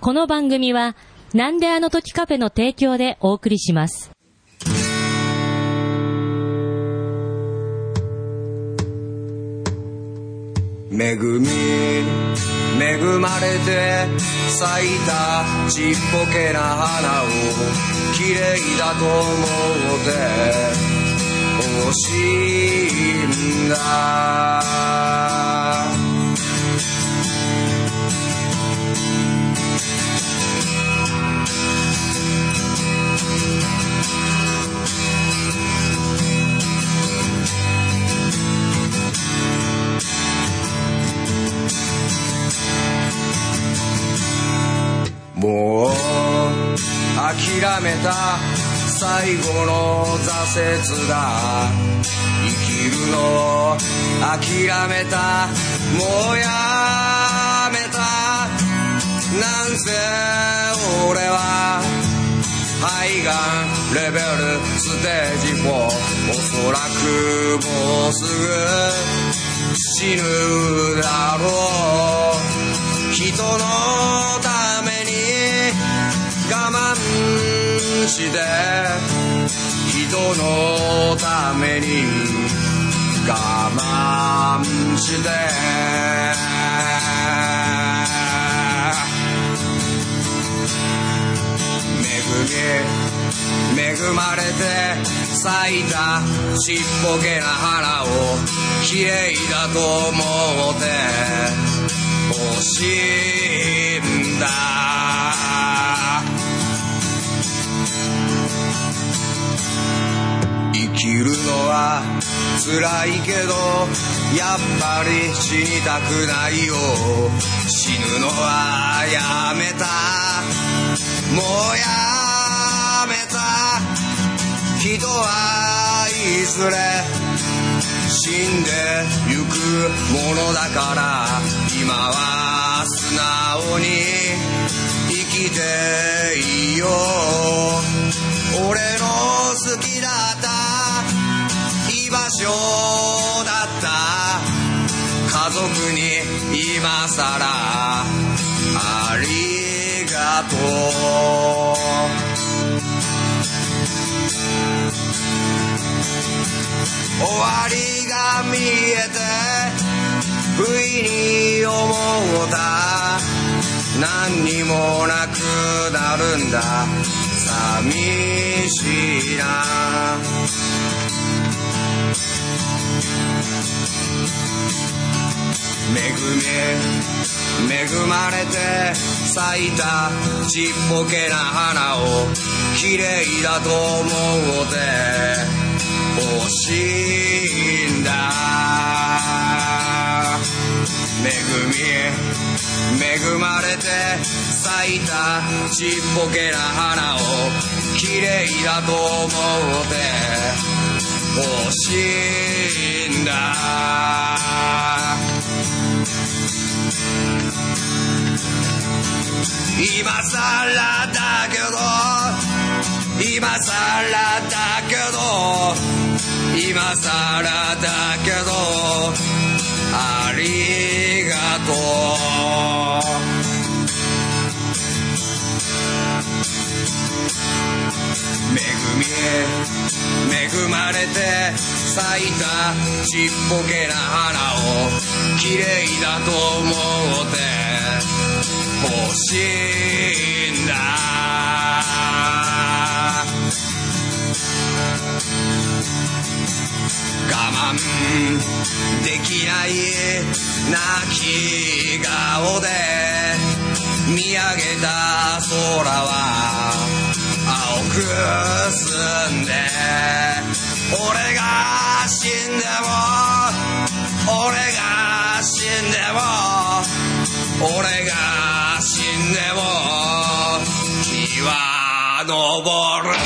この番組はなんであの時カフェの提供でお送りします。 恵まれて咲いたちっぽけな花を綺麗だと思って欲しいんだ。もう諦めた最後の挫折だ。生きるのを諦めた、もうやめた。なんせ俺は肺がんレベルステージ4、おそらくもうすぐ死ぬだろう。人のために我慢して、人のために我慢して、恵まれて咲いたちっぽけな花を綺麗だと思って欲しいんだ。生きるのは辛いけどやっぱり死にたくないよ。死ぬのはやめた、もうやめた。人はいずれ死んでゆくものだから、今は素直に生きていいよ。俺の好きだった居場所だった家族に今さらありがとう。終わりが見えて不意に思った。何にもなくなるんだ、寂しいな。恵まれて咲いたちっぽけな花を綺麗だと思って欲しいんだ。恵まれて咲いたちっぽけな花を綺麗だと思って欲しいんだ。今さらだけど、今さらだけど、今さらだけどありがとう。恵まれて咲いたちっぽけな花を綺麗だと思って欲しいんだ。我慢できない泣き顔で見上げた空は青く澄んで、俺が死んでも俺が死んでも俺が死んでも日は昇る。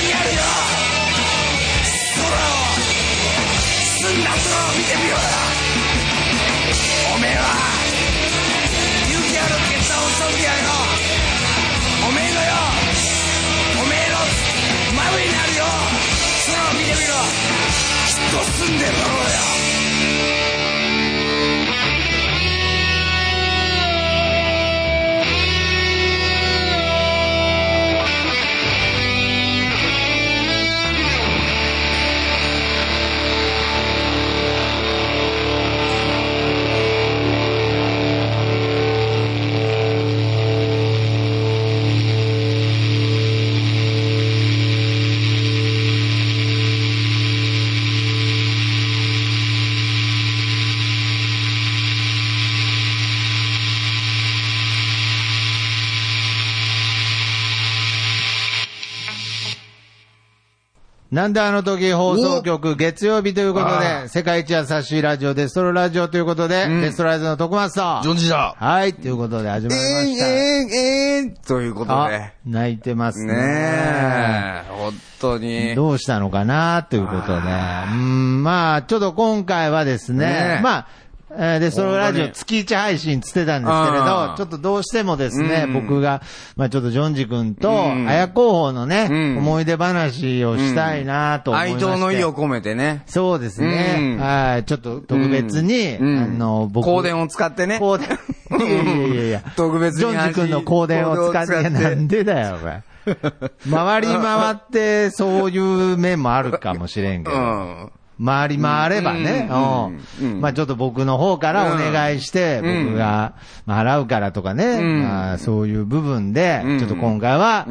にあるよ空を、澄んだ空を見てみようよ。おめえは勇気ある決断をした時やよ。おめえのよ、おめえの真上にあるよ空を見てみろ。きっと澄んでるだろうよ。 なんであの時放送局月曜日ということで、世界一優しいラジオデストロラジオということで、デストライズの徳松さん。 ジョンジだ。 はい、ということで始まりました。 ということで。 泣いてますね。 ねえ、本当に。 どうしたのかなということで。まあ、ちょっと今回はですね、まあ、で、そのラジオ月1配信つってたんですけれど、ちょっとどうしてもですね、僕が、まあちょっとジョンジ君と、綾候補のね、思い出話をしたいなと思いまして。 哀悼の意を込めてね。 そうですね。はい。ちょっと特別に、 僕。香典を使ってね。 香典。いや。特別に。ジョンジ君の香典を使って、なんでだよ、お前。回り回って、そういう面もあるかもしれんけど。回り回ればね、まあちょっと僕の方からお願いして、僕が払うからとかね、まあそういう部分で、ちょっと今回は、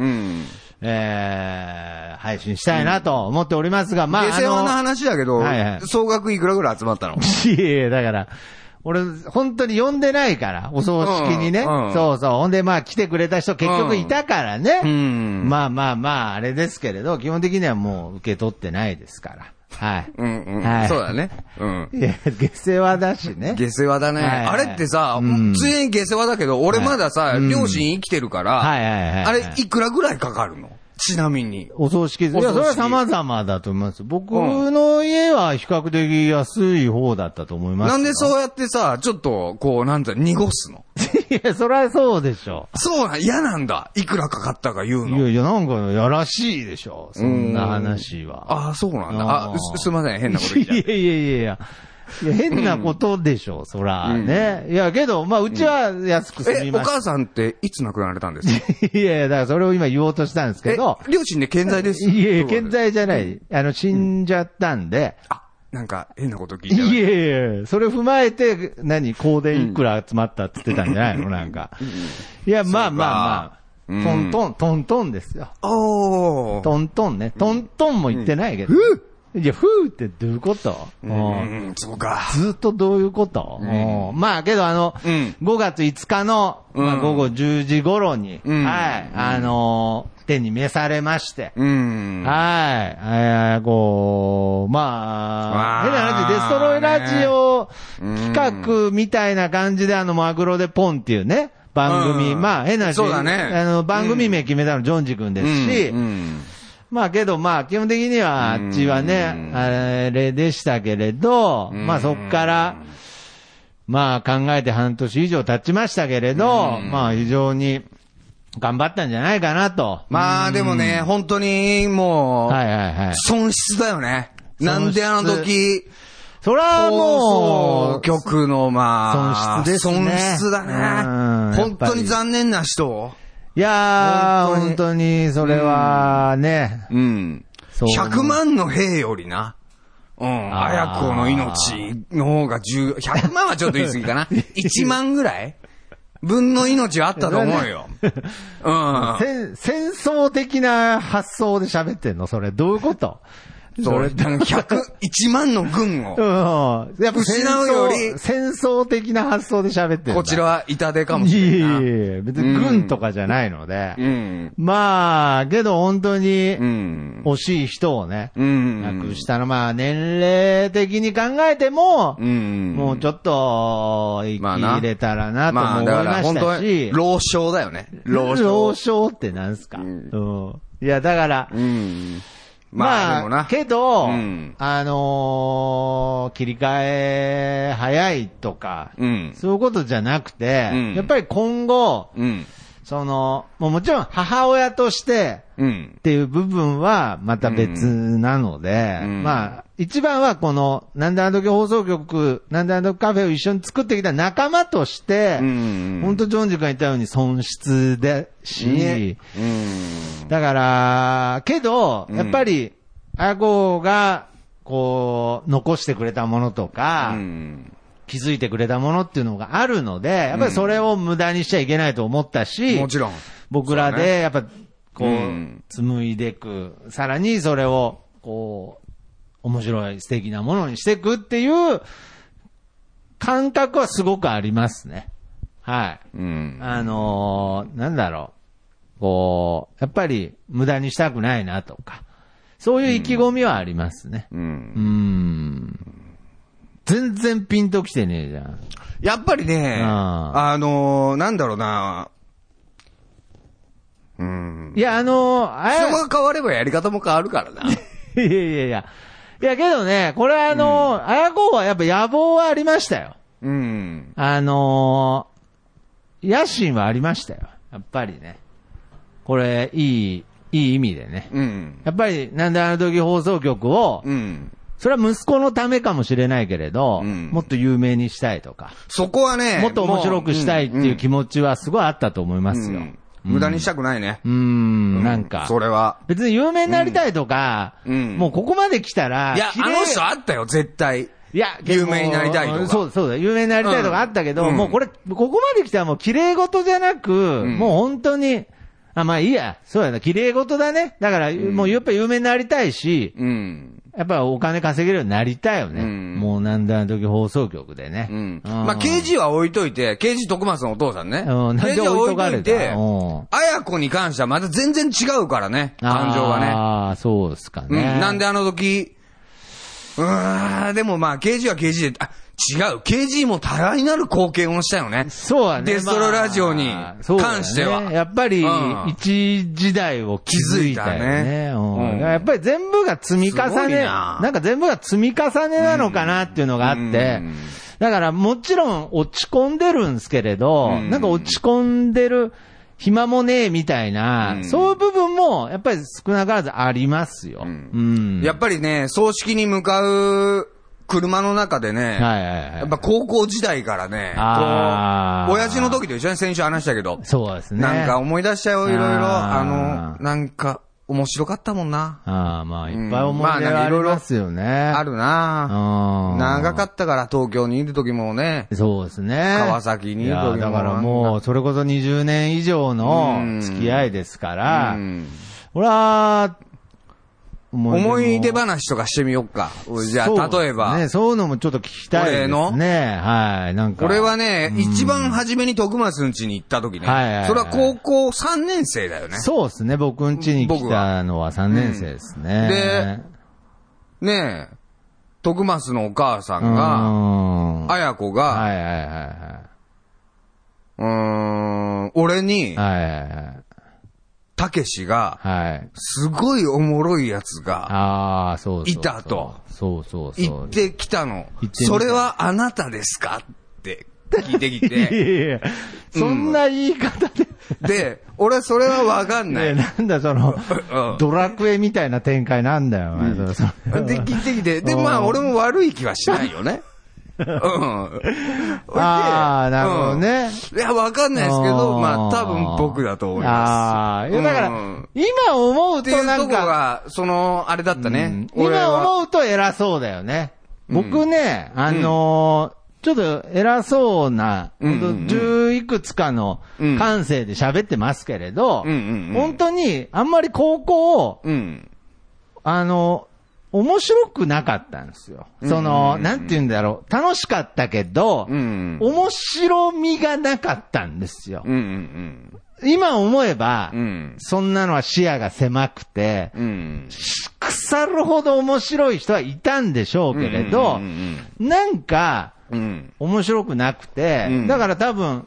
配信したいなと思っておりますが、まあ下世話な話だけど、総額いくらぐらい集まったの？ いやだから、俺、本当に呼んでないから、お葬式にね。そうそう。ほんで、まあ、来てくれた人結局いたからね。まあまあまあ、あれですけれど、基本的にはもう受け取ってないですから。はい。 はい。そうだね。 いや、下世話だしね。 下世話だね。あれってさ、ついに下世話だけど、俺まださ、両親生きてるから、あれ、いくらぐらいかかるの？ちなみに。 お葬式。いや、それは様々だと思います。僕の家は比較的安い方だったと思います。 なんでそうやってさ、ちょっと、こう、なんて、濁すの？ いや、そりゃそうでしょ。 そうなん、嫌なんだ。いくらかかったか言うの。 いや、なんか、やらしいでしょ。そんな話は。 ああ、そうなんだ。すいません、変なこと言っちゃう。 いや、変なことでしょ、そら。ね。いや、けど、まあ、うちは安く済みました。 お母さんっていつ亡くなられたんですか？ いや、だからそれを今言おうとしたんですけど。 両親で健在です。 いや、健在じゃない。死んじゃったんで。 なんか、変なこと聞いてる。 いや、それ踏まえて、香典いくら集まったって言ってたんじゃないのなんか。いや、まあまあまあ、トントンですよ。トントンね。トントンも言ってないけど。いや、ふーってどういうこと？ そうか。 ずっとどういうこと？まあ、けど5月5日の、午後10時頃に、はい、手に召されまして、はい、まあ、変な話、デストロイラジオ企画みたいな感じでマグロでポンっていうね、番組、まあ、変な話、 そうだね、 番組名決めたのジョンジ君ですし、まあけどまあ基本的にはあっちはね、あれでしたけれど、まあそっから、まあ考えて半年以上経ちましたけれど、まあ非常に頑張ったんじゃないかなと。 まあでもね、本当にもう、損失だよね。なんであの時、 そらもう、 局のまあ、 損失ですね。 損失だね。本当に残念な人を。 いやー、本当に、それはね。 100万の兵よりな。綾子の命の方が100万はちょっと言い過ぎかな。1万ぐらい分の命はあったと思うよ。 戦争的な発想で喋ってんの？それ、どういうこと？ それ、1万の軍を。 やっぱ失うより、 戦争的な発想で喋ってる。 こちらは痛手かもしれない。 いや別に軍とかじゃないので。まあ、けど本当に、惜しい人をね、亡くしたの、まあ、年齢的に考えても、もうちょっと、生き入れたらなと思いましたし。 老症だよね。 老症って何すか？ いや、だから、 まあ、 けど、切り替え早いとか、そういうことじゃなくて、やっぱり今後、もちろん母親としてっていう部分はまた別なので、まあ、一番はこの、なんであの時放送局、なんであの時カフェを一緒に作ってきた仲間として、本当ジョンジ君が言ったように損失だし、だから、けど、やっぱり、綾子が、こう、残してくれたものとか、気づいてくれたものっていうのがあるので、やっぱりそれを無駄にしちゃいけないと思ったし、 もちろん。 僕らで、やっぱ、こう、紡いでいく。さらにそれを、こう、面白い素敵なものにしていくっていう感覚はすごくありますね。はい。なんだろう。こう、やっぱり無駄にしたくないなとか、そういう意気込みはありますね。全然ピンときてねえじゃん。 やっぱりね、なんだろうな。 いや、 人が変わればやり方も変わるからな。 いや、けどね、これ綾子はやっぱ野望はありましたよ。野心はありましたよ。やっぱりね。これ、いい意味でね。やっぱり、なんであの時放送局を、それは息子のためかもしれないけれど、もっと有名にしたいとか。 そこはね、 もっと面白くしたいっていう気持ちはすごいあったと思いますよ。 無駄にしたくないね。 なんか。 それは。 別に有名になりたいとか、もうここまで来たら。 いや、あの人あったよ、絶対。 いや、 有名になりたいとか。 そうだ、有名になりたいとかあったけど、もうここまで来たらもう綺麗事じゃなく、もう本当に、まあいいや、そうやな、綺麗事だね。だから、もうやっぱ有名になりたいし、やっぱお金稼げるようになりたいよね。もうなんだあの時放送局でね。 まあ、KG は置いといて、KG 徳松のお父さんね。KG は置いといて、綾子に関してはまた全然違うからね、感情がね。 ああ、そうですかね。 なんであの時、でもまあ、KG は KG で、違う。KG も多大なる貢献をしたよね。 そうだね。 デストロラジオに関しては。 やっぱり、一時代を築いたよね。やっぱり全部が積み重ね、なんか全部が積み重ねなのかなっていうのがあって、だからもちろん落ち込んでるんですけれど、なんか落ち込んでる暇もねえみたいな、そういう部分もやっぱり少なからずありますよ。 やっぱりね、葬式に向かう、車の中でね、やっぱ高校時代からね、親父の時と一緒に先週話したけど、 そうですね。 なんか思い出したよ、いろいろ。なんか、面白かったもんな。 まあ、いっぱい思い出がありますよね。 あるな。長かったから、東京にいる時もね。 そうですね。 川崎にいる時も。 だからもう、それこそ20年以上の付き合いですから、ほら、 思い出話とかしてみよっか。じゃあ、例えば。 ね、そういうのもちょっと聞きたいですね。はい。なんか。 俺はね、一番初めに徳松ん家に行った時ね。それは高校3年生だよね。 そうですね。僕ん家に来たのは3年生ですね。 で、ねえ、徳松のお母さんが、綾子が、俺に、たけしが、すごいおもろいやつが、いたと。言ってきたの。それはあなたですかって聞いてきて。 そんな言い方で。 で、俺それはわかんない。 なんだその、ドラクエみたいな展開なんだよ。 で、聞いてきて。で、まあ俺も悪い気はしないよね。なるほどね。 いや、わかんないですけど、まあ、多分僕だと思います。 いや、だから、今思うとなんか、 あれだったね。 今思うと偉そうだよね。僕ね、ちょっと偉そうな、10いくつかの感性で喋ってますけれど、本当に、あんまり高校を、面白くなかったんですよ。なんて言うんだろう。楽しかったけど、面白みがなかったんですよ。今思えば、そんなのは視野が狭くて、腐るほど面白い人はいたんでしょうけれど、なんか、面白くなくて、だから多分、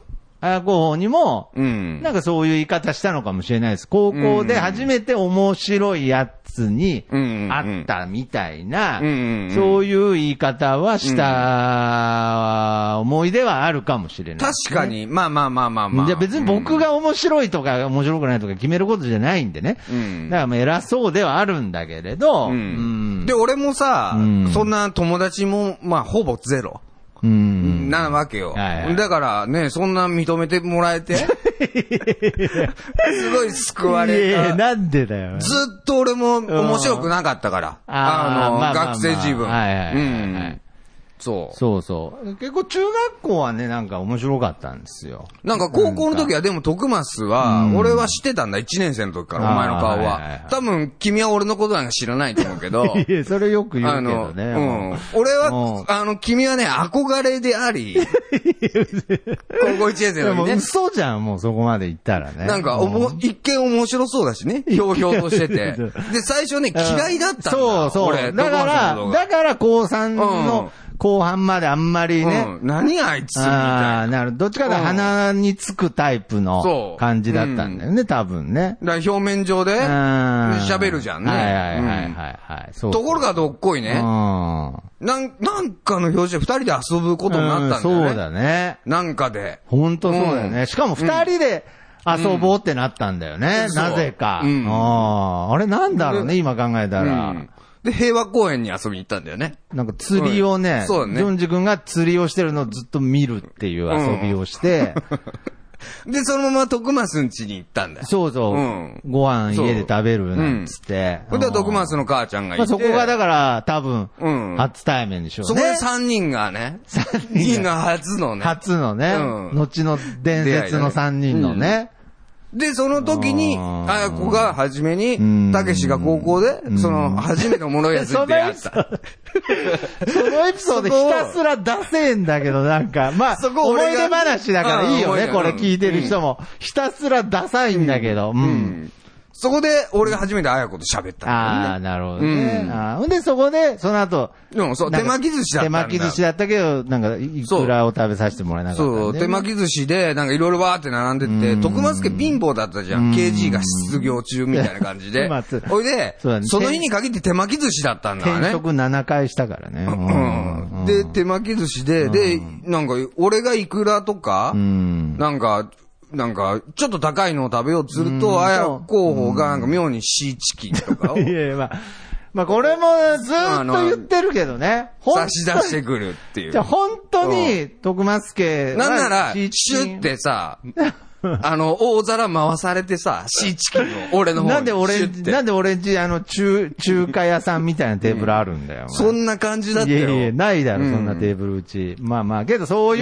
綾候補にも、なんかそういう言い方したのかもしれないです。高校で初めて面白いやつに会ったみたいな、そういう言い方はした思い出はあるかもしれない、ね。 確かに、まあ。 じゃ別に僕が面白いとか面白くないとか決めることじゃないんでね。だからまあ偉そうではあるんだけれど。 で、俺もさ、そんな友達も、まあほぼゼロ。なわけよ、だからね、そんな認めてもらえてすごい救われた。 なんでだよ。 ずっと俺も面白くなかったから、学生自分。そう。結構中学校はね、なんか面白かったんですよ。なんか高校の時はでも徳松は、俺は知ってたんだ、1年生の時から、お前の顔は。多分、君は俺のことなんか知らないと思うけど。 いや、それよく言うけどね。 俺は、君はね、憧れであり、高校1年生の時ね。 嘘じゃん、もうそこまで行ったらね。 なんか、一見面白そうだしね、ひょうひょうとしてて。で、最初ね、嫌いだったんだ。 そう。だから高3の、後半まであんまりね。 何あいつみたいな。 なる。どっちかというと鼻につくタイプの感じだったんだよね、多分ね。 だから表面上で喋るじゃんね。 はい。 ところがどっこいね。なんかの表紙で二人で遊ぶことになったんだよね。 そうだね。 なんかで。 ほんとそうだよね。しかも二人で遊ぼうってなったんだよね。なぜか。あれなんだろうね、今考えたら。 で、平和公園に遊びに行ったんだよね。 なんか釣りをね、ジョンジ君が釣りをしてるのをずっと見るっていう遊びをして、 で、そのまま徳松ん家に行ったんだよ。 そう。ご飯家で食べるなんつって。 それで徳松の母ちゃんがいて。 そこがだから多分、初対面でしょうね。 そこで3人がね、3人が初のね。 後の伝説の3人のね。 で、その時に、綾子が初めに、たけしが高校で、初めておもろいやつに出会った。 そのエピソードひたすら出せんだけど、なんか、まあ、思い出話だからいいよね、これ聞いてる人も。ひたすらダサいんだけど、そこで、俺が初めて綾子と喋ったんだよね。なるほどね。で、そこで、その後、 手巻き寿司だったんだ。 手巻き寿司だったけど、なんか、いくらを食べさせてもらえなかった。 そう、手巻き寿司で、なんかいろいろわーって並んでて、徳松家貧乏だったじゃん。KG が失業中みたいな感じで。ほいで、その日に限って手巻き寿司だったんだね。 転職7回したからね。 で、手巻き寿司で、なんか、俺がいくらとか、なんか、ちょっと高いのを食べようとすると、綾候補がなんか妙にシーチキンとかを。 まあこれもずーっと言ってるけどね。 差し出してくるっていう。 じゃ本当に、徳松家なんなら、シュってさ、大皿回されてさ、シーチキンを俺の方に。 なんで俺んち、中華屋さんみたいなテーブルあるんだよ。 そんな感じだったよ。 いや、ないだろ、そんなテーブルうち。まあ、けどそういう、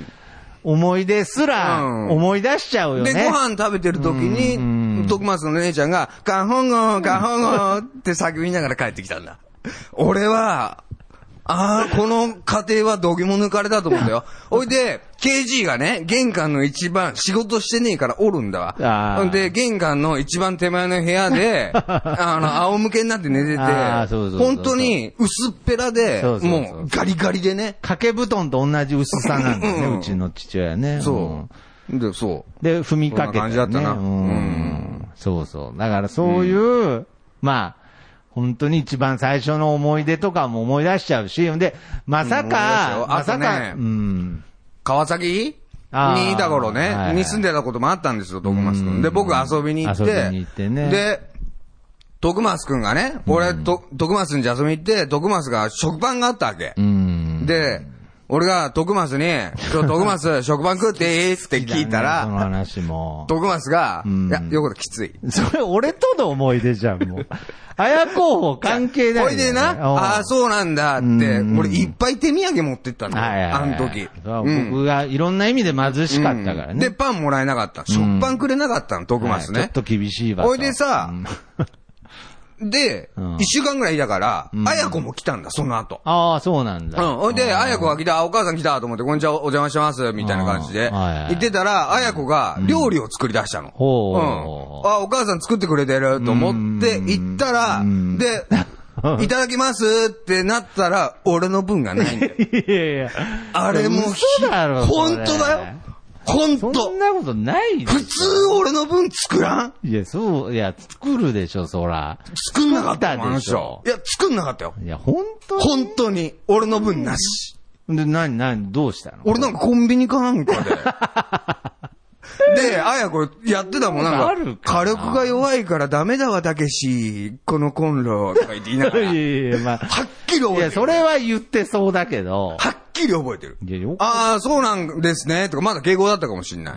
思い出すら思い出しちゃうよね。 で、ご飯食べてる時に、徳松の姉ちゃんが、ガホンゴって叫びながら帰ってきたんだ。俺は、この家庭はどぎも抜かれたと思うんだよ。おいで、KG がね、玄関の一番、仕事してねえからおるんだわ。で、玄関の一番手前の部屋で、仰向けになって寝てて、本当に薄っぺらで、もうガリガリでね。 掛け布団と同じ薄さなんだよね、うちの父親ね。 そう。で、 踏みかけて。 感じだったな。 そう。だからそういう、まあ、本当に一番最初の思い出とかも思い出しちゃうし、で、まさか、 川崎にいた頃ね、に住んでたこともあったんですよ、徳松くん。で、僕遊びに行って、で、徳松くんがね、俺、徳松んち遊びに行って、徳松が食パンがあったわけ。で、俺が徳松に、徳松食パン食っていいって聞いたら、 その話も。 徳松が、いや、よくきつい。 それ俺との思い出じゃん、もう。綾候補関係ない。 ほいでな、そうなんだって、俺いっぱい手土産持ってったんだよ、あの時。 僕がいろんな意味で貧しかったからね。 で、パンもらえなかった。食パンくれなかったの、徳松ね。 ちょっと厳しいわ。 ほいでさ、で、一週間ぐらいだから、綾子も来たんだ、その後。 ああ、そうなんだ。 ほいで、綾子が来た、お母さん来たと思って、こんにちは、お邪魔します、みたいな感じで。言ってたら、綾子が料理を作り出したの。お母さん作ってくれてると思って行ったら、で、いただきますってなったら、俺の分がないんだよ。あれも、本当だよ。 ほんと。 そんなことないでしょ。 普通俺の分作らん？ いや、作るでしょ、そら。 作んなかったでしょ。 いや、作んなかったよ。 いや、本当に。俺の分なし。 で、どうしたの？ 俺なんかコンビニかなんかで。で、あやこやってたもん、なんか、火力が弱いからダメだわ、たけし、このコンロ、とか言って言いながら。 いや、まあ、 はっきり覚えてる。いや、 それは言ってそうだけど。 はっきり覚えてる。ああ、そうなんですね、とか、まだ敬語だったかもしんない。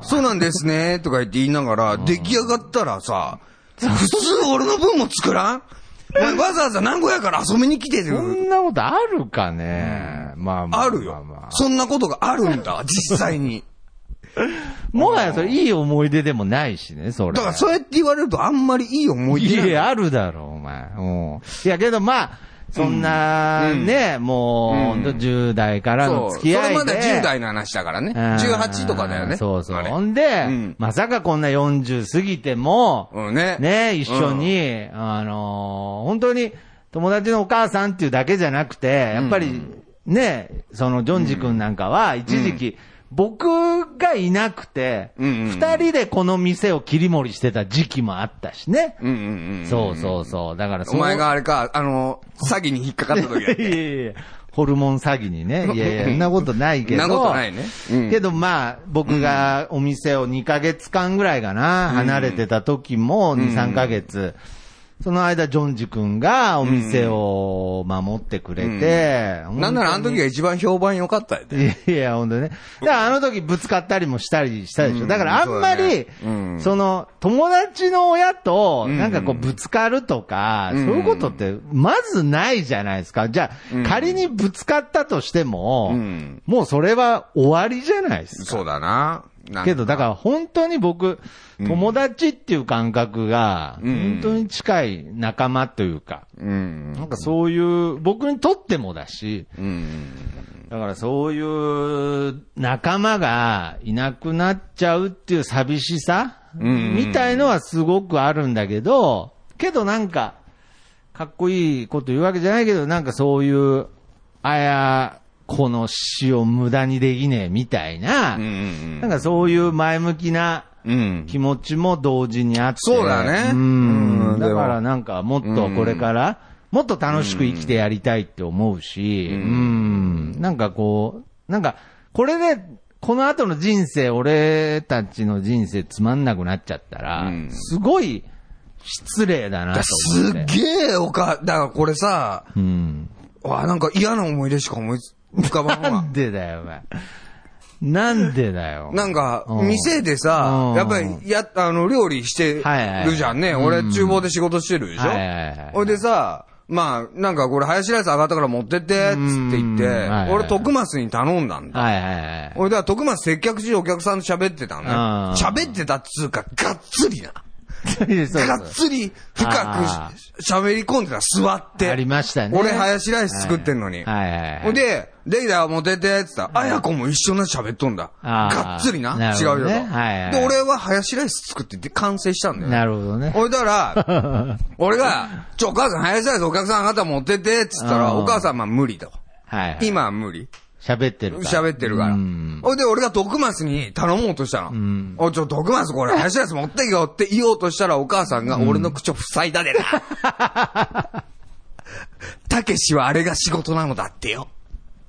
そうなんですね、とか言って言いながら、出来上がったらさ、普通俺の分も作らん？わざわざ名古屋から遊びに来てる。 そんなことあるかね。まあ。 あるよ。そんなことがあるんだ、実際に。 もはやそれいい思い出でもないしね、それ。 だからそうやって言われるとあんまりいい思い出ない。 いや、あるだろ、お前。いや、けどまあ、そんな、ね、もう、10代からの付き合いで。 それまだ10代の話だからね。18とかだよね。 そうそう。ほんで、まさかこんな40過ぎても、ね、一緒に、本当に友達のお母さんっていうだけじゃなくて、やっぱり、ね、そのジョンジ君なんかは、一時期、僕がいなくて、二人でこの店を切り盛りしてた時期もあったしね。そうそうそう。だからお前があれか、詐欺に引っかかった時だっけ。 いやホルモン詐欺にね。いやいや、そんなことないけど。 そんなことないね。 けどまあ、僕がお店を2ヶ月間ぐらいかな、離れてた時も2、3ヶ月。その間、ジョンジ君がお店を守ってくれて、 なんならあの時が一番評判良かったよね。 いや、ほんとね。だからあの時ぶつかったりもしたでしょ。だからあんまり、その、友達の親と、なんかこうぶつかるとか、そういうことって、まずないじゃないですか。じゃあ、仮にぶつかったとしても、もうそれは終わりじゃないですか。 そうだな。 けど、だから本当に僕、友達っていう感覚が、本当に近い仲間というか、なんかそういう、僕にとってもだし、だからそういう仲間がいなくなっちゃうっていう寂しさみたいのはすごくあるんだけど、なんか、かっこいいこと言うわけじゃないけど、なんかそういう、この死を無駄にできねえみたいな、なんかそういう前向きな気持ちも同時にあって。 そうだね。 だからなんかもっとこれから、もっと楽しく生きてやりたいって思うし、なんかこう、なんか、これで、この後の人生、俺たちの人生つまんなくなっちゃったら、すごい失礼だなと思って。 すげえだからこれさ、なんか嫌な思い出しか浮かばんわ。 なんでだよ、お前。なんでだよ。 なんか、店でさ、やっぱり、料理してるじゃんね。俺、厨房で仕事してるでしょ。ほいでさ、まあ、なんかこれ、ハヤシライス上がったから持ってって、つって言って、俺、徳増に頼んだんだ。ほいで、徳増接客中お客さんと喋ってたのね。喋ってたっつうか、がっつりな。がっつり深く喋り込んでた、座って。 ありましたね。 俺、ハヤシライス作ってんのに。ほいで、できたよ、持ってって、つったら、あやこも一緒に喋っとんだ。がっつりな。違うよ。で、俺はハヤシライス作ってて完成したんだよ。 なるほどね。 ほいだら、俺が、お母さん、ハヤシライスお客さんあなた持ってって、つったら、お母さんは無理だわ。今は無理。 喋ってるから。ほいで、俺が徳増に頼もうとしたの。徳増これ、ハヤシライス持っていよって言おうとしたら、お母さんが俺の口を塞いだでな。たけしはあれが仕事なのだってよ。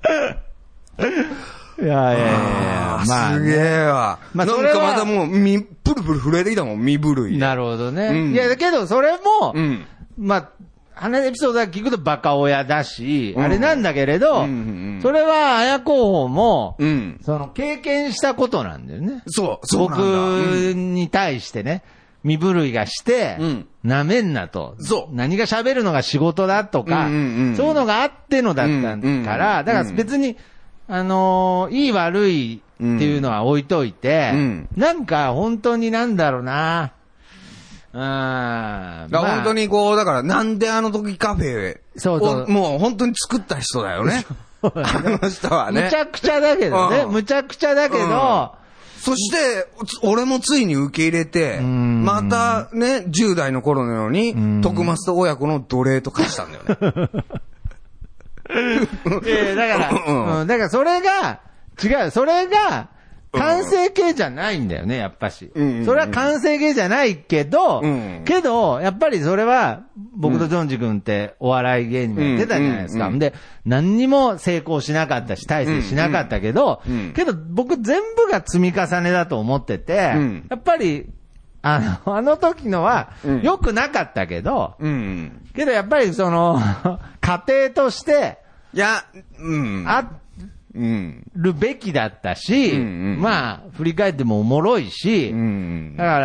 いや、まあ、すげえわ。なんかまたもう、プルプル震えてきたもん、身震い。 なるほどね。いや、だけど、それも、まあ、話エピソードだけ聞くとバカ親だし、あれなんだけれど、それは綾候補も、その経験したことなんだよね。 そう僕に対してね、身震いがして、なめんなと。何が喋るのが仕事だとか、そういうのがあってのだったから、だから別に、いい悪いっていうのは置いといて、なんか本当になんだろうな、 本当にこう、だから、なんであの時カフェを、もう本当に作った人だよね。あの人はね。 むちゃくちゃだけどね。むちゃくちゃだけど、 そして、俺もついに受け入れて、またね、10代の頃のように、徳増と親子の奴隷と化したんだよね。 だからそれが、違う、それが、 完成形じゃないんだよね、やっぱし。それは完成形じゃないけど、やっぱりそれは、僕とジョンジ君ってお笑い芸人もやってたじゃないですか。で、何にも成功しなかったし、大成しなかったけど、僕全部が積み重ねだと思ってて、やっぱり、あの時のは、良くなかったけど、けどやっぱりその、過程として、るべきだったし、まあ、振り返ってもおもろいし、だから、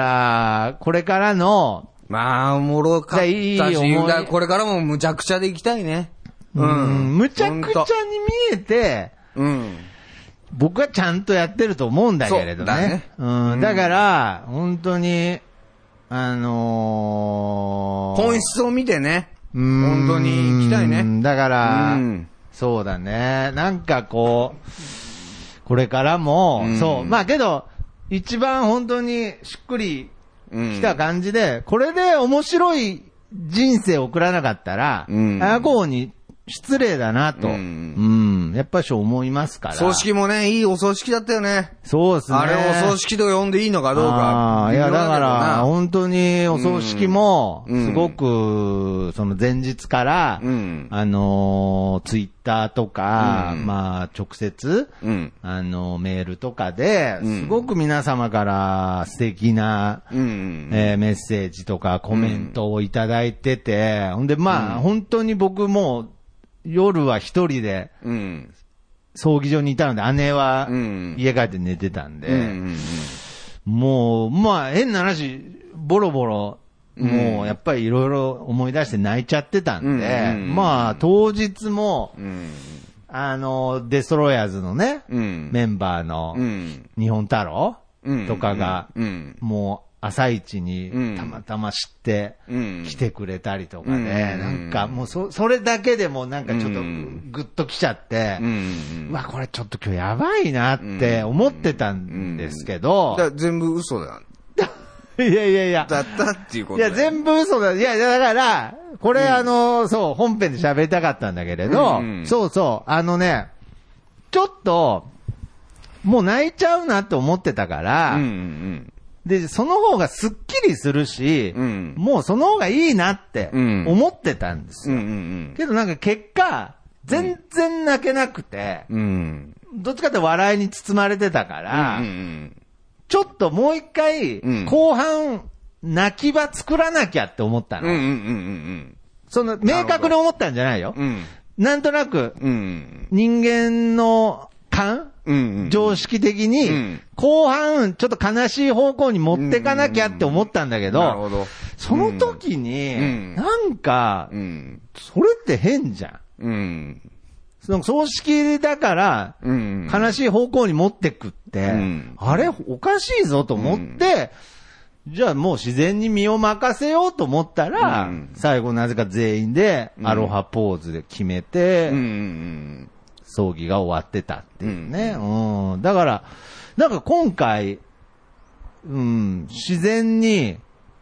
これからの、 まあ、おもろかったし、これからもむちゃくちゃでいきたいね。 むちゃくちゃに見えて、僕はちゃんとやってると思うんだけれどね。だから、本当に、 本質を見てね、本当に行きたいね。 だから、そうだね。なんかこう、これからも、そう。まあけど、一番本当にしっくりきた感じで、これで面白い人生を送らなかったら、綾子に失礼だなと。やっぱし思いますから。 葬式もね、いいお葬式だったよね。 そうですね。 あれをお葬式と呼んでいいのかどうか。 いや、だから、本当にお葬式も、すごく、その前日から、ツイッターとか、まあ、直接、メールとかで、すごく皆様から素敵な、メッセージとかコメントをいただいてて、ほんで、まあ、本当に僕も、夜は一人で、葬儀場にいたので、姉は家帰って寝てたんで、もう、まあ、変な話、ボロボロ、もう、やっぱりいろいろ思い出して泣いちゃってたんで、まあ、当日も、デストロイヤーズのね、メンバーの、日本太郎とかが、もう、朝一にたまたま知って来てくれたりとかね、なんかもうそれだけでもなんかちょっとグッと来ちゃって、うわ、これちょっと今日やばいなって思ってたんですけど。 全部嘘だ。 いや。 だったっていうことだ。 いや、全部嘘だ。いや、だから、これそう、本編で喋りたかったんだけれど、そう、ちょっと、もう泣いちゃうなって思ってたから、で、その方がスッキリするし、もうその方がいいなって思ってたんですよ。けどなんか結果、全然泣けなくて、どっちかって笑いに包まれてたから、ちょっともう一回、後半、泣き場作らなきゃって思ったの。その、明確に思ったんじゃないよ。なんとなく、人間の勘常識的に、後半、ちょっと悲しい方向に持ってかなきゃって思ったんだけど、その時に、なんか、それって変じゃん。その葬式だから、悲しい方向に持ってくって、あれ、おかしいぞと思って、じゃあもう自然に身を任せようと思ったら、最後なぜか全員でアロハポーズで決めて、葬儀が終わってたっていうね。だから、なんか今回、自然に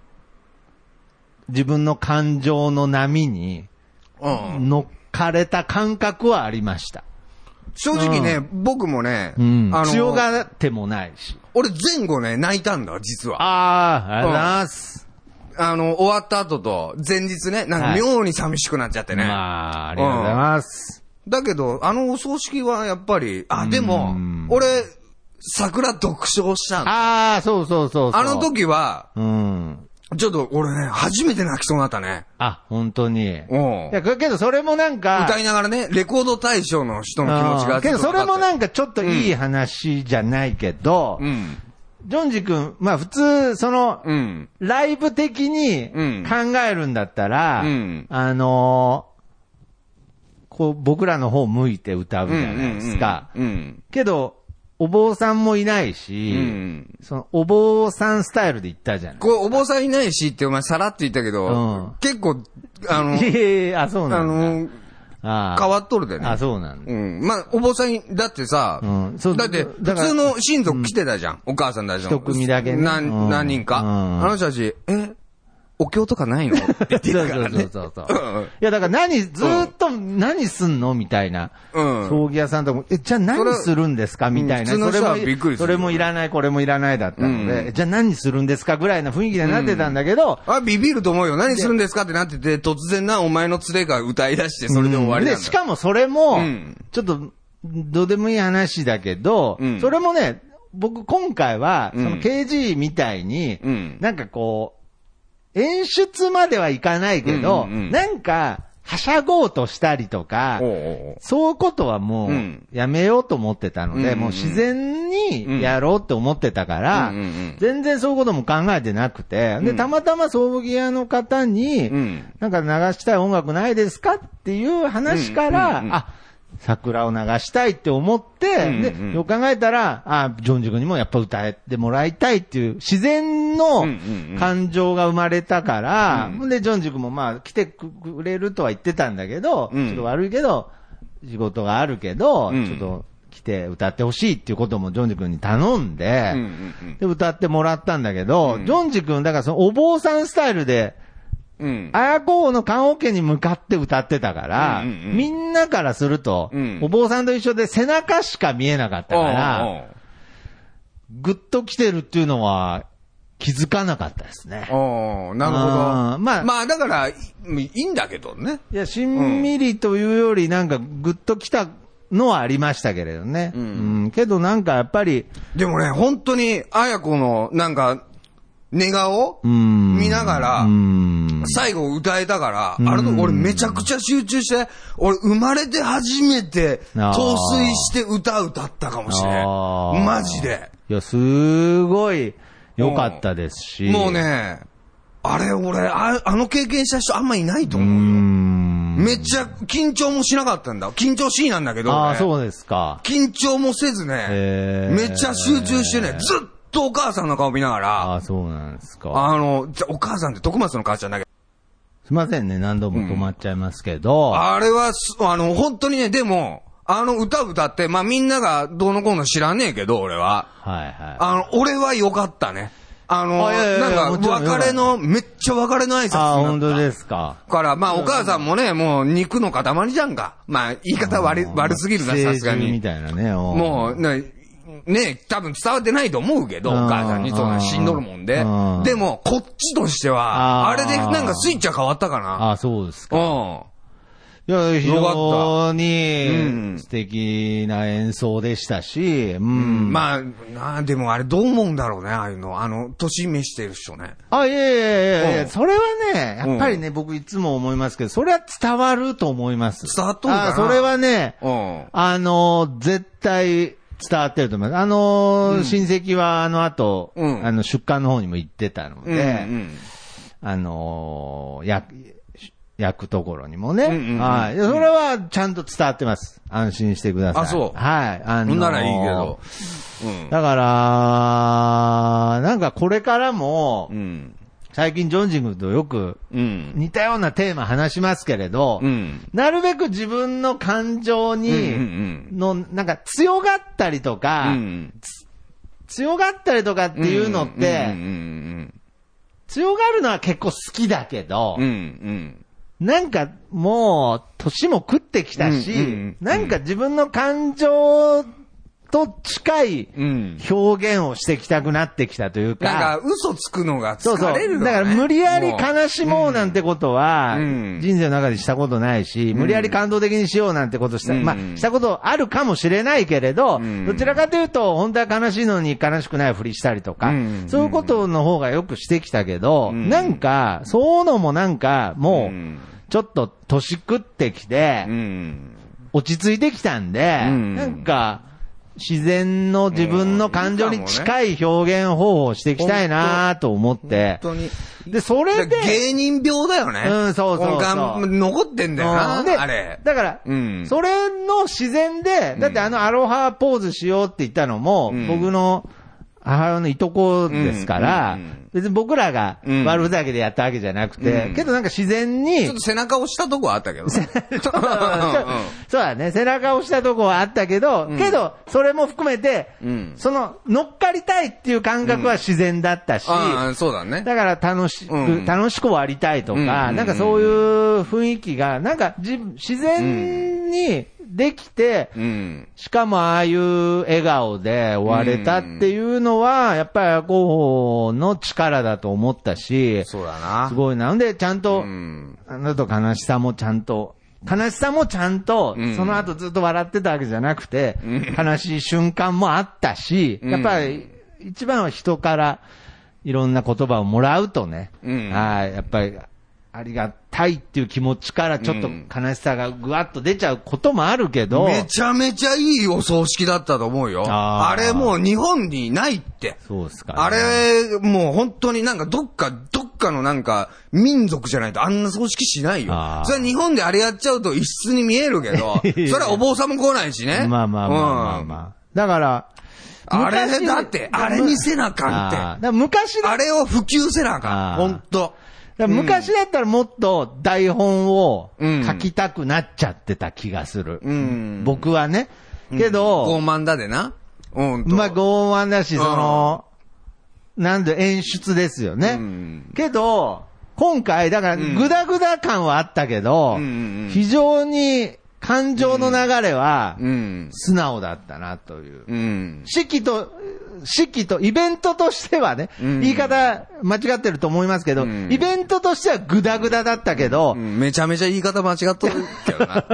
自分の感情の波に乗っかれた感覚はありました。 正直ね、僕もね、 強がってもないし。 俺前後ね、泣いたんだ、実は。 ありがとうございます。 終わった後と、前日ね、なんか妙に寂しくなっちゃってね。 まあ、ありがとうございます。 だけど、お葬式はやっぱり、でも、俺、桜読書したんそう。 あの時は、ちょっと俺ね、初めて泣きそうになったね。 本当に。いや、けどそれもなんか。 歌いながらね、レコード大賞の人の気持ちが。 けどそれもなんかちょっといい話じゃないけど、ジョンジ君、まあ普通、ライブ的に考えるんだったら、こう僕らの方向いて歌うじゃないですか。けど、お坊さんもいないし、お坊さんスタイルで行ったじゃない。 お坊さんいないしってお前さらって言ったけど、結構、 そうなんだ。 変わっとるでね。 そうなんだ。 まあ、お坊さん、だってさ、だって、普通の親族来てたじゃん。お母さんたちの。 一組だけね。 何人か。あの人たち、 お経とかないのって言ってるからね。 そう。いや、だからずーっと何すんのみたいな。葬儀屋さんとかも、じゃあ何するんですかみたいな。それもいらない、これもいらないだったので、じゃあ何するんですかぐらいな雰囲気でなってたんだけど。 ビビると思うよ。何するんですかってなってて、突然お前の連れが歌い出して、それで終わりなんだ。 で、しかもそれも、ちょっと、どうでもいい話だけど、それもね、僕今回は、その KG みたいに、なんかこう、演出まではいかないけど、なんか、はしゃごうとしたりとか、そういうことはもう、やめようと思ってたので、もう自然にやろうって思ってたから、全然そういうことも考えてなくて、で、たまたま葬儀屋の方に、なんか流したい音楽ないですかっていう話から、桜を流したいって思って、で、よく考えたら、ジョンジ君にもやっぱ歌ってもらいたいっていう自然の感情が生まれたから、で、ジョンジ君も来てくれるとは言ってたんだけど、ちょっと悪いけど、仕事があるけど、ちょっと来て歌ってほしいっていうこともジョンジ君に頼んで、で、歌ってもらったんだけど、ジョンジ君、だからそのお坊さんスタイルで、あやこの棺桶に向かって歌ってたから、みんなからすると、お坊さんと一緒で背中しか見えなかったから、ぐっと来てるっていうのは気づかなかったですね。 なるほど。まあだから、いいんだけどね。 いや、しんみりというよりなんかぐっと来たのはありましたけれどね。けどなんかやっぱり。 でもね、本当に、あやこのなんか、寝顔見ながら、最後歌えたから、俺めちゃくちゃ集中して、俺生まれて初めて陶酔して歌ったかもしれん。マジで。 いや、すごい良かったですし。 もうね、俺、の経験した人あんまいないと思うよ。めっちゃ緊張もしなかったんだ。緊張しいなんだけど、 そうですか。 緊張もせずね、めっちゃ集中してね、ずっとお母さんの顔見ながら。 そうなんですか。 お母さんって徳松の母ちゃんだけど。 すいませんね、何度も止まっちゃいますけど。 あれは、本当にね、でも、歌って、みんながどうのこうの知らねえけど、俺は。俺は良かったね。なんか、めっちゃ別れの挨拶になった。 本当ですか。 から、お母さんもね、もう肉の塊じゃんか。言い方悪すぎるな、さすがに。 みたいなね。 もう、ね、多分伝わってないと思うけど、お母さんにそんな死んどるもんで。でも、こっちとしては、あれでなんかスイッチは変わったかな。 そうですか。いや、非常に素敵な演奏でしたし、 でもあれどう思うんだろうね、ああいうの。年召してる人ね。 いや、それはね、やっぱりね、僕いつも思いますけど、それは伝わると思います。 伝わっとるかな。 それはね、絶対、伝わってると思います。親戚は後、出棺の方にも行ってたので、焼くところにもね。それはちゃんと伝わってます。安心してください。 そう。 はい。 ならいいけど。 だから、なんかこれからも、最近ジョンジ君とよく似たようなテーマ話しますけれど、なるべく自分の感情に、なんか強がったりとか、強がったりとかっていうのって、強がるのは結構好きだけど、なんかもう年も食ってきたし、なんか自分の感情と近い表現をしてきたくなってきたというか。 なんか嘘つくのが疲れるのね。 だから無理やり悲しもうなんてことは、人生の中でしたことないし、無理やり感動的にしようなんてことした、したことあるかもしれないけれど、どちらかというと、本当は悲しいのに悲しくないふりしたりとか、そういうことの方がよくしてきたけど、なんか、そういうのもなんか、もう、ちょっと年食ってきて、落ち着いてきたんで、なんか、自然の自分の感情に近い表現方法をしていきたいなと思って。 本当に。 で、それで。 芸人病だよね。 そう。 残ってんだよな、あれ。 だから、それの自然で、だってアロハポーズしようって言ったのも、僕の、 母親のいとこですから、別に僕らが悪ふざけでやったわけじゃなくて、けどなんか自然に。 ちょっと背中を押したとこはあったけど。そうだね。背中を押したとこはあったけど、それも含めて、その、乗っかりたいっていう感覚は自然だったし、 そうだね。 だから楽しく終わりたいとか、なんかそういう雰囲気が、なんか自然に、できて、しかもああいう笑顔で終われたっていうのは、やっぱり親孝行の力だと思ったし、 そうだな。 すごいな。ので、ちゃんと、悲しさもちゃんと、その後ずっと笑ってたわけじゃなくて、悲しい瞬間もあったし、やっぱり一番は人からいろんな言葉をもらうとね、やっぱり、ありがたいっていう気持ちからちょっと悲しさがぐわっと出ちゃうこともあるけど。 めちゃめちゃいいお葬式だったと思うよ。あれもう日本にないって。 そうですか、 ね。あれ、もう本当になんかどっかのなんか民族じゃないとあんな葬式しないよ。それは日本であれやっちゃうと異質に見えるけど、それはお坊さんも来ないしね。 まあ。だから、 あれだって、あれにせなあかんって。あれを普及せなあかん。ほんと。 昔だったらもっと台本を書きたくなっちゃってた気がする。僕はね。けど。 傲慢だでな。 まあ傲慢だし、なんで演出ですよね。けど、今回、だからグダグダ感はあったけど、非常に感情の流れは素直だったなという。式とイベントとしてはね、言い方間違ってると思いますけど、イベントとしてはグダグダだったけど、 めちゃめちゃ言い方間違っとるけどな。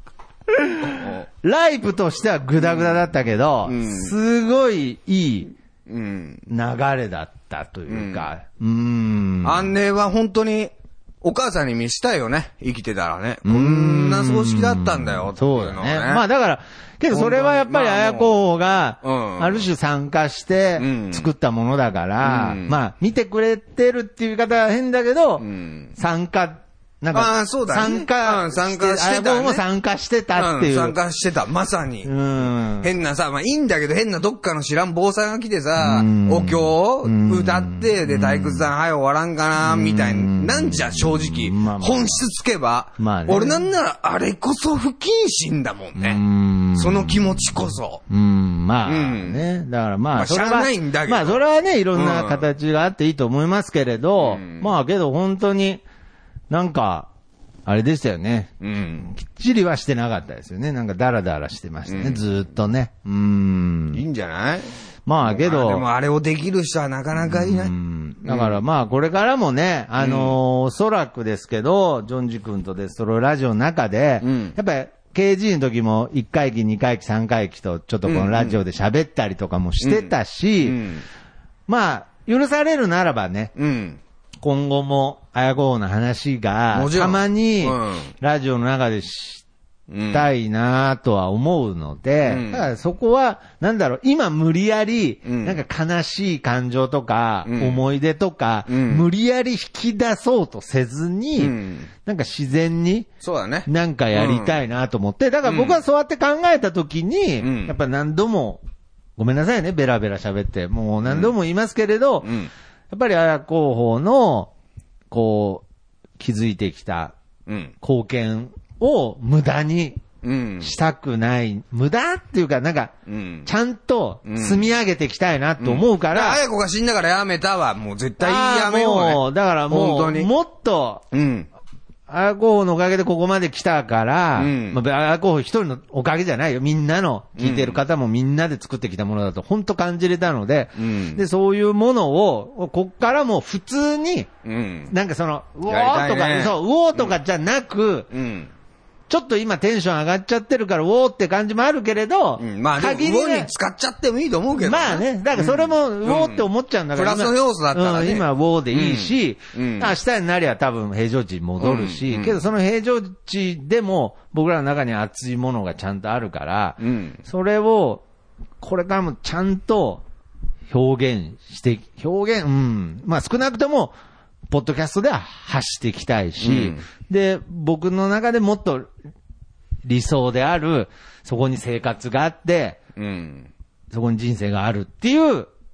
ライブとしてはグダグダだったけど、すごいいい流れだったというか、 安寧は本当にお母さんに見したいよね。生きてたらね。こんな葬式だったんだよ。 そうだね。まあだから、けどそれはやっぱり綾子が、ある種参加して作ったものだから、まあ見てくれてるっていう言い方は変だけど、参加、なんか、 そうだね。 参加してた、ね。も参加してたっていう。 参加してた、まさに。変なさ、まあいいんだけど、変などっかの知らん坊さんが来てさ、お経を歌って、で、退屈だな、はい終わらんかな、みたいなんじゃ、正直。本質つけば。俺なんなら、あれこそ不謹慎だもんね。その気持ちこそ。 まあね。だからまあ、 しゃあないんだけど。 まあ、それはね、いろんな形があっていいと思いますけれど、まあけど本当に、なんか、あれでしたよね。きっちりはしてなかったですよね。なんかダラダラしてましたね。ずーっとね。 いいんじゃない？ まあけど。 でもあれをできる人はなかなかいない。 だからまあこれからもね、おそらくですけど、ジョンジ君とデストロイラジオの中で、やっぱり KG の時も1回忌、2回忌、3回忌とちょっとこのラジオで喋ったりとかもしてたし、まあ許されるならばね、今後も、綾子の話が、たまに、ラジオの中でしたいなとは思うので、だからそこは、なんだろう、今無理やり、なんか悲しい感情とか、思い出とか、無理やり引き出そうとせずに、なんか自然に、 そうだね。 なんかやりたいなと思って、だから僕はそうやって考えたときに、やっぱ何度も、ごめんなさいね、ベラベラ喋って、もう何度も言いますけれど、やっぱり綾候補の、こう、築いてきた貢献を無駄にしたくない。無駄っていうか、なんか、ちゃんと積み上げていきたいなと思うから。 綾子が死んだからやめたは、もう絶対やめようね。 もう、だからもう、もっと、綾候補のおかげでここまで来たから、綾候補一人のおかげじゃないよ。みんなの、聞いてる方もみんなで作ってきたものだと本当感じれたので、で、そういうものを、こっからも普通に、なんかその、うおーとか、そう、うおーとかじゃなく、ちょっと今テンション上がっちゃってるから、ウォーって感じもあるけれど、 まあ、限りウォーに使っちゃってもいいと思うけど、 まあね、だからそれも、ウォーって思っちゃうんだから、 プラスの要素だったらね。 今、ウォーでいいし、明日になりゃ多分平常値に戻るし、けどその平常値でも、僕らの中に熱いものがちゃんとあるから、それを、これからもちゃんと表現して、まあ少なくとも、ポッドキャストでは発していきたいし、で、僕の中でもっと理想である、そこに生活があって、そこに人生があるっていう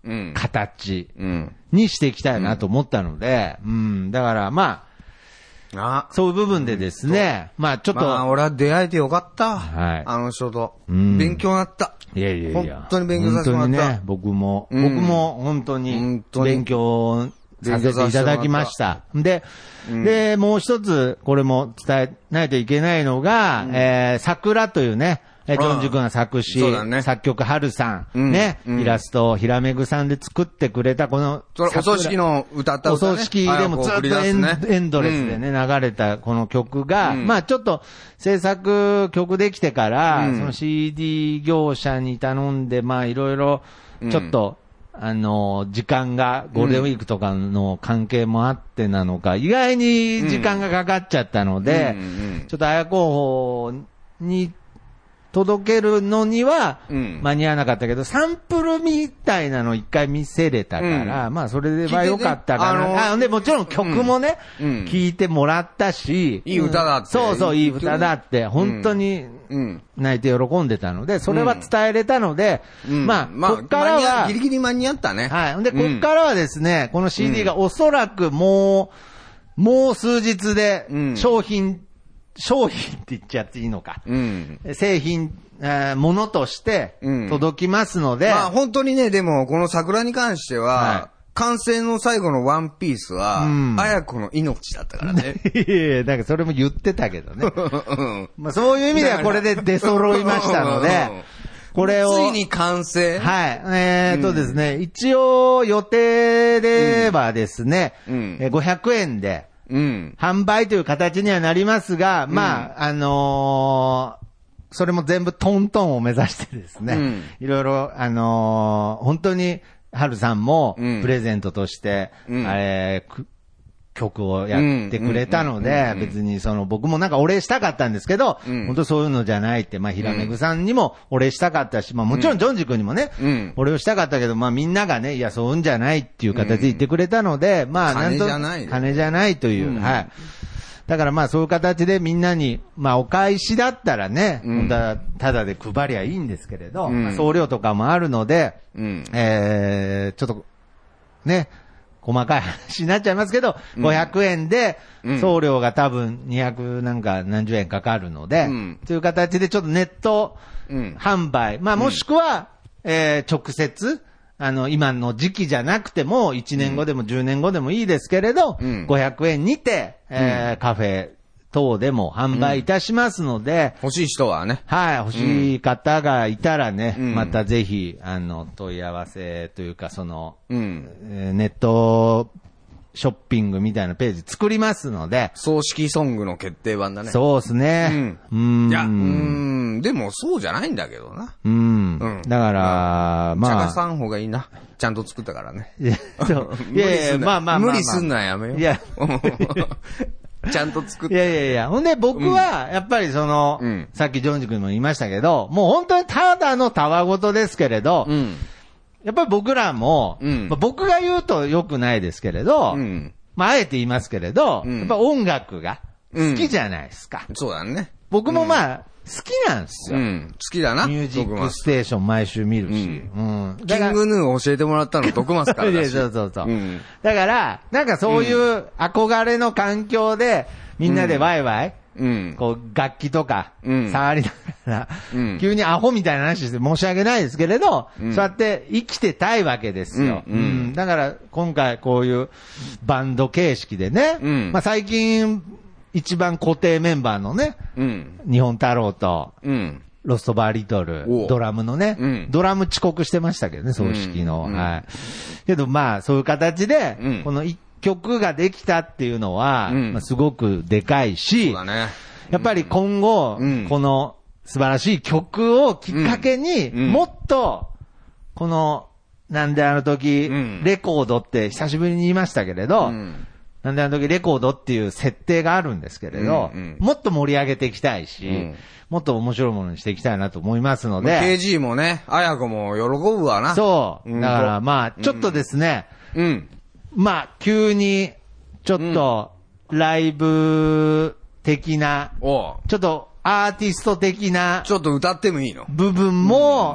形にしていきたいなと思ったので、だからまあ、そういう部分でですね、まあちょっと。まあ俺は出会えてよかった。はい。あの人と。勉強になった。 いやいやいや。 本当に勉強させてもらった。本当にね、 僕も本当に勉強させていただきました。で、もう一つ、これも伝えないといけないのが、桜というね、ジョンジ君が作詞、作曲、春さん、ね、イラスト、ひらめぐさんで作ってくれた、この、 お葬式の歌った歌ね。 お葬式でもずっとエンドレスでね、流れたこの曲が、まあちょっと制作曲できてから、その CD 業者に頼んで、まあいろいろ、ちょっと、時間が、ゴールデンウィークとかの関係もあってなのか、意外に時間がかかっちゃったので、ちょっと綾候補に届けるのには間に合わなかったけど、サンプルみたいなの一回見せれたから、まあそれでは良かったかな。で、もちろん曲もね、聴いてもらったし、 いい歌だって。 そうそう、いい歌だって、本当に泣いて喜んでたので、それは伝えれたので、まあ、こっからは、 ギリギリ間に合ったね。 はい。で、こっからはですね、この CD がおそらくもう数日で商品って言っちゃっていいのか。製品、ものとして届きますので。 まあ本当にね、でもこの桜に関しては、完成の最後のワンピースは、綾子の命だったからね。 いやいや、なんかそれも言ってたけどね。まあそういう意味ではこれで出揃いましたので、これを。 ついに完成。 はい。ですね、一応予定ではですね、500円で、販売という形にはなりますが、まあ、それも全部トントンを目指してですね、いろいろ、本当に、春さんもプレゼントとして、曲をやってくれたので、別に僕もなんかお礼したかったんですけど、本当そういうのじゃないって、まあ、ひらめぐさんにもお礼したかったし、まあもちろんジョンジ君にもね、お礼をしたかったけど、まあみんながね、いや、そういうんじゃないっていう形で言ってくれたので、まあなんと、金じゃないという、はい。だからまあそういう形でみんなに、まあお返しだったらね、本当はただで配りゃいいんですけれど、まあ送料とかもあるので、ちょっと、ね、細かい話になっちゃいますけど、500円で、送料が多分200なんか何十円かかるので、という形でちょっとネット販売、まあもしくは、直接、今の時期じゃなくても、1年後でも10年後でもいいですけれど、500円にて、カフェ等でも販売いたしますので、 欲しい人はね。 はい、欲しい方がいたらね、またぜひ、問い合わせというか、ネットショッピングみたいなページ作りますので。 葬式ソングの決定版だね。 そうですね。 いや、でもそうじゃないんだけどな。 だから、まあ。 茶化さん方がいいな。ちゃんと作ったからね。 いや、まあ。 無理すんなやめよう。 いや。 ちゃんと作って。 いや。ほんで僕は、やっぱりさっきジョンジ君も言いましたけど、もう本当にただのたわごとですけれど、やっぱり僕らも、僕が言うと良くないですけれど、まああえて言いますけれど、やっぱ音楽が好きじゃないですか。 そうだね。 僕もまあ、好きなんですよ。 好きだな。 ミュージックステーション毎週見るし。キングヌーを教えてもらったの徳松からだし。 そう。だから、なんかそういう憧れの環境で、みんなでワイワイ、こう楽器とか、触りながら、急にアホみたいな話して申し訳ないですけれど、そうやって生きてたいわけですよ。だから今回こういうバンド形式でね、まあ最近一番固定メンバーのね、日本太郎と、ロストバーリトル、ドラムのね、ドラム遅刻してましたけどね、葬式の。はい。けどまあそういう形で、この一曲ができたっていうのは、まあ、すごくでかいし、やっぱり今後、この素晴らしい曲をきっかけに、もっと、この、なんであの時、レコードって久しぶりに言いましたけれど、なんであの時レコードっていう設定があるんですけれど、もっと盛り上げていきたいし、もっと面白いものにしていきたいなと思いますので。 KG もね、綾子も喜ぶわな。 そう。だからまあ、ちょっとですね、まあ、急に、ちょっと、ライブ的な、ちょっとアーティスト的な、 ちょっと歌ってもいいの？ 部分も、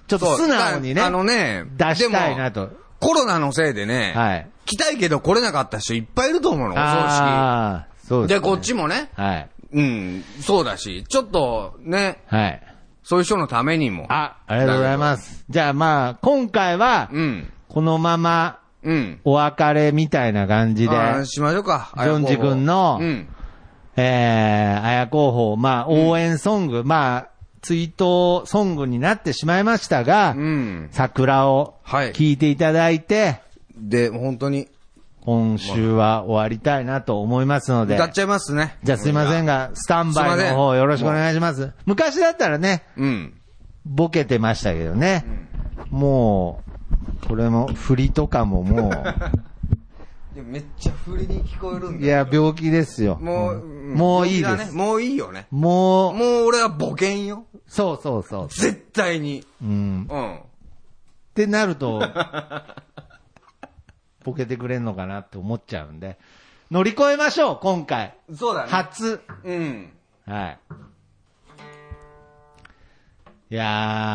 ちょっと素直にね、出したいなと。 コロナのせいでね、はい、来たいけど来れなかった人いっぱいいると思うの、お葬式。そうですね。で、こっちもね、はい。うん、そうだし、ちょっとね、はい。そういう人のためにも。 ありがとうございます。じゃあまあ、今回は、このまま、お別れみたいな感じで、 しましょうか。 ジョンジ君の、綾候補、まあ、応援ソング、まあ、ツイートソングになってしまいましたが、桜を聴いていただいて、 で、本当に、 今週は終わりたいなと思いますので。 歌っちゃいますね。 じゃあすいませんが、スタンバイの方よろしくお願いします。昔だったらね、ボケてましたけどね、もう、これも、振りとかももう、めっちゃ振りに聞こえるんだ。 いや、病気ですよ。もういいです。 もういいよね。 もう俺はボケんよ。 そうそうそう。 絶対に。 ってなると、ボケてくれんのかなって思っちゃうんで、乗り越えましょう、今回。 そうだね。 初。はい。いや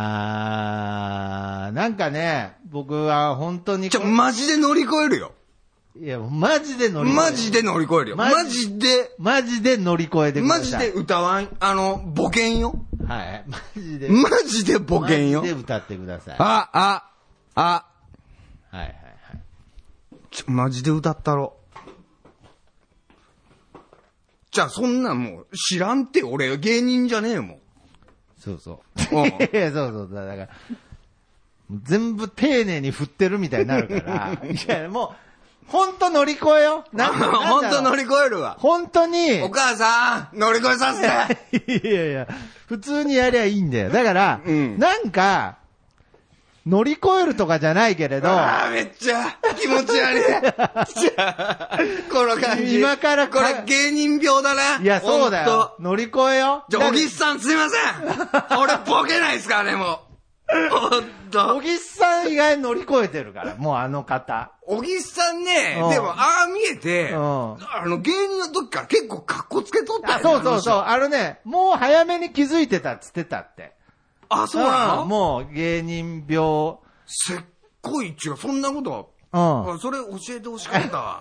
ー、なんかね、僕は本当に。 マジで乗り越えるよ。 いや、マジで乗り越える。 マジで乗り越えるよ。マジで乗り越えてください。マジで歌わん、ボケんよ。 はい。マジでボケんよ。 マジで歌ってください。 はいはいはい。マジで歌ったろ。じゃあそんなんもう知らんって、俺芸人じゃねえもん。 そうそう。そうそう。だから、全部丁寧に振ってるみたいになるから。いや、もう、ほんと乗り越えよ。 ほんと乗り越えるわ。 本当に。 お母さん、乗り越えさせて。いやいや、普通にやりゃいいんだよ。だから、なんか、乗り越えるとかじゃないけれど。 めっちゃ気持ち悪い。この感じ。 今からこれ芸人病だな。 いや、そうだよ。乗り越えよ。 じゃあ、小木さんすいません。俺ボケないですからね、もう。ほんと。 小木さん以外乗り越えてるから、もうあの方。 小木さんね、でも、見えて、芸人の時から結構カッコつけとったよね。そう。もう早めに気づいてたっつってたって。 そうなの？ もう芸人病。 せっこいっちがそんなことは。それ教えてほしかったわ。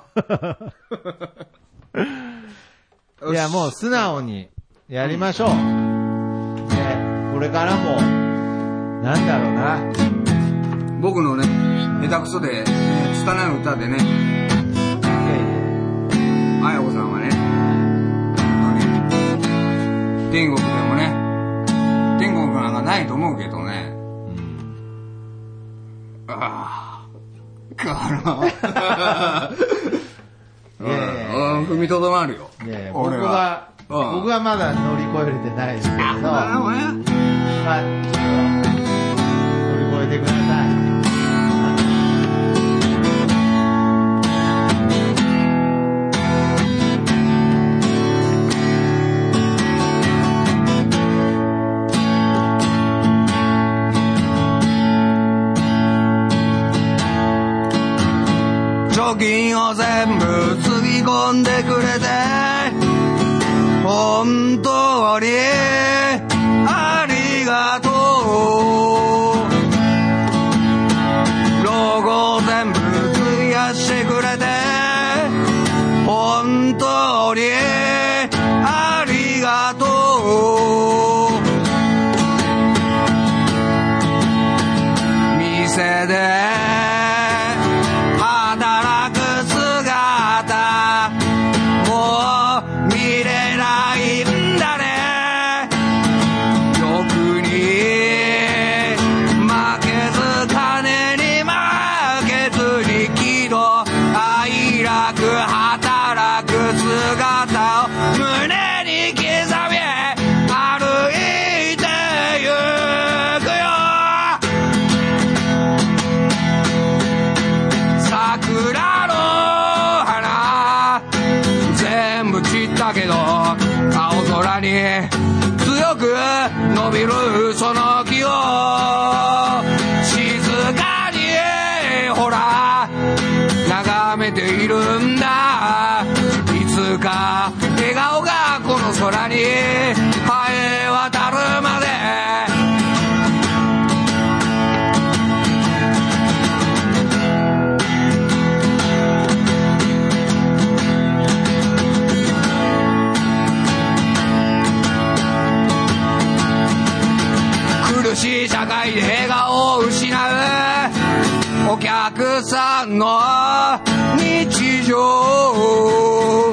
いや、もう素直にやりましょう。これからも、なんだろうな。 僕のね、下手くそで、拙い歌でね、綾子さんはね、天国でもね、天国なんかないと思うけどね。踏みとどまるよ。 僕はまだ乗り越えれてないですけど、乗り越えてください。 貯金を全部つぎ込んでくれて本当にありがとう。老後全部費やしてくれて本当にありがとう。店で強く伸びるその木を静かにほら眺めているんだ。いつか笑顔がこの空に晴れ渡るまでしい社会で笑顔を失うお客さんの日常、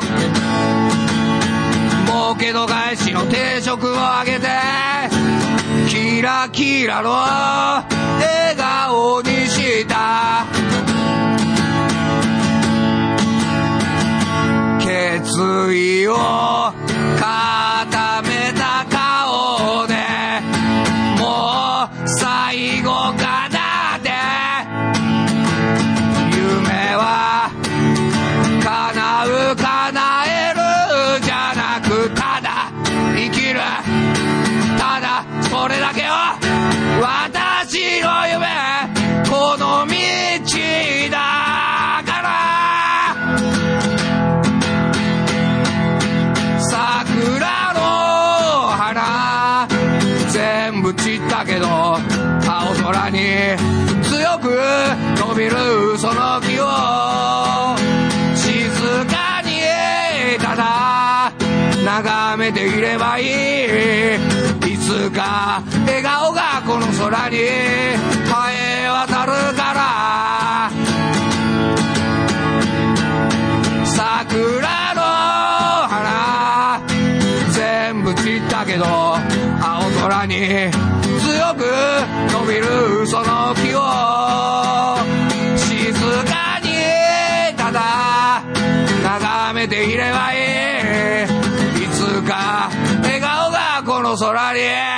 儲け度外視の定食をあげてキラキラの笑顔にした。決意を固めた顔でもう最後かなって、夢は叶う叶えるじゃなく、ただ生きる、ただそれだけよ私の夢、この道だから。桜の花全部散ったけど青空に強く伸びるその木を静かにただ眺めていればいい。いつか笑顔がこの空に晴れ渡るから。桜の花全部散ったけど青空に強く伸びるその木を静かにただ眺めていればいい。いつか笑顔がこの空に